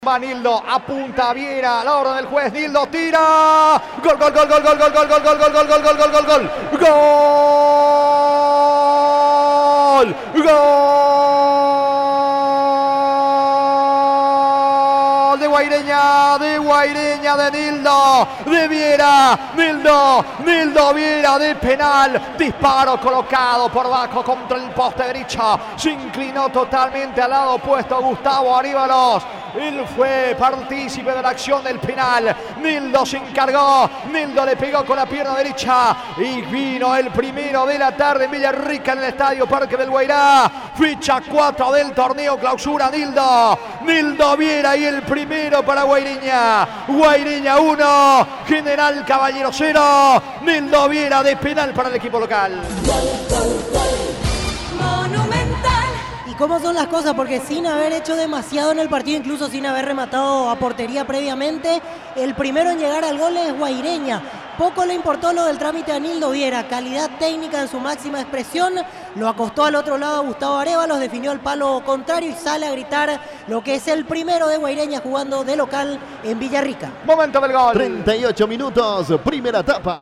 Va Nildo, apunta Viera, la orden del juez, Nildo tira, gol, gol, gol, gol, gol, gol, gol, gol, gol, gol, gol, gol, gol, gol, gol, gol, gol, gol de Guaireña, de Nildo, de Viera, Nildo Viera de penal, disparo colocado por bajo contra el poste derecho, se inclinó totalmente al lado opuesto Gustavo Aríbalos. Él fue partícipe de la acción del penal. Nildo se encargó. Nildo le pegó con la pierna derecha. Y vino el primero de la tarde en Villarrica en el Estadio Parque del Guairá. Ficha 4 del torneo clausura Nildo. Nildo Viera y el primero para Guaireña. Guaireña 1. General Caballero 0. Nildo Viera de penal para el equipo local. ¿Cómo son las cosas? Porque sin haber hecho demasiado en el partido, incluso sin haber rematado a portería previamente, el primero en llegar al gol es Guaireña. Poco le importó lo del trámite a Nildo Viera, calidad técnica en su máxima expresión, lo acostó al otro lado a Gustavo Arévalos, definió el palo contrario y sale a gritar lo que es el primero de Guaireña jugando de local en Villarrica. Momento del gol. 38 minutos, primera etapa.